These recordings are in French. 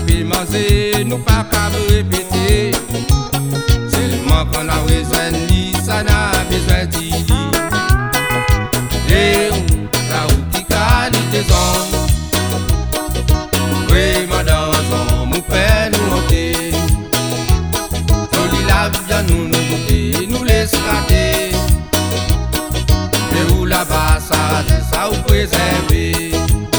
pu manger, nous pas qu'à répéter. Seulement qu'on a besoin de lui, ça n'a besoin de lui. Et là où qui qualité son, oui madame, mon père nous monter. Joli la bien nous goûter, nous laisse rater. Et où là-bas ça vous préserver.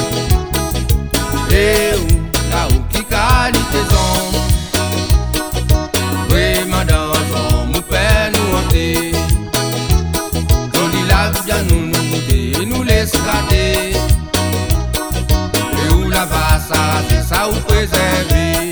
Et où là où qui qualité son, oui madame, mon père nous monter. Joli la bien nous goûter, nous laisse rater. Et où là-bas ça vous préserver.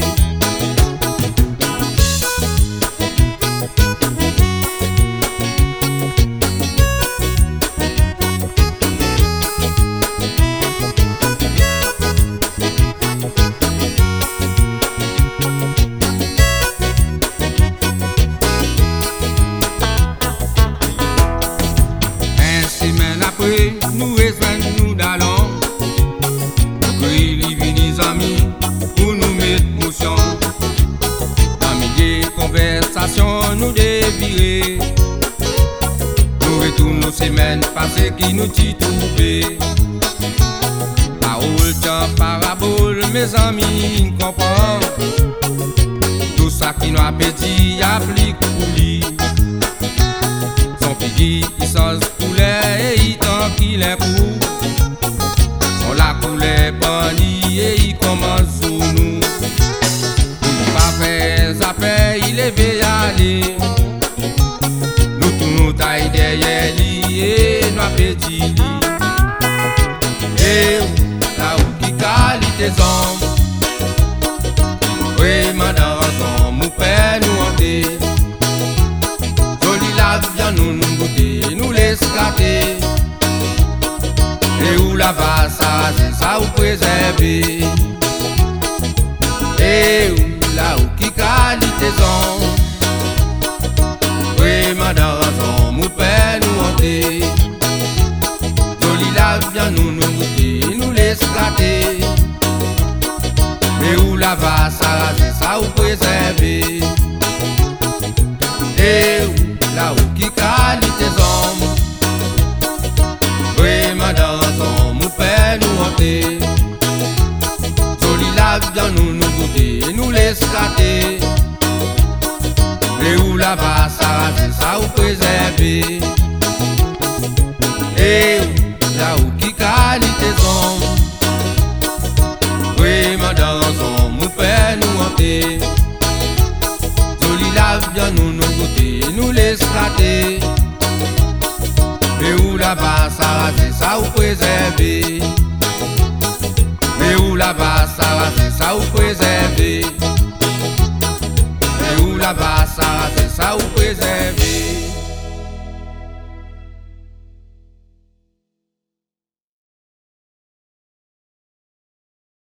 Nous rejoignons nous d'allons, nous cueillons les amis pour nous mettre motion. Amis des conversations nous dévirer. Nous retournons nos semaines passées qui nous titoubent. Parole temps parabole, mes amis comprennent. Tout ça qui nous appétit applique pour lui. Son figui, il sort poulet et il qu'il est pour. On la coulait banni et il commence sur nous. Pour pas faire affaire, il est veillé aller. Nous tournons taille derrière lui et nous appétit lui. Et là où qui qualité son, oui madame, mon père nous hanté. Joli la bien nous goûter, nous laisse gâter. Et où là-bas ça vous préserver. Et où là où qui qualité son, oui madame, mon père nous hanté. Joli la bien nous goûter, nous laisse gâter. Et où là-bas ça vous préserver. Et où là où qui qualité son, oui madame, mon père nous hanté. Joli la bien nous goûter, nous laisse gâter. Et où là-bas ça vous préserver. Et où là où qui qualité son, oui madame, mon père nous hanté. Joli la bien nous goûter, nous laisse gâter. Et où là-bas ça vous préserver. Et où là-bas ça vous préserver. Et où là-bas ça vous préserver.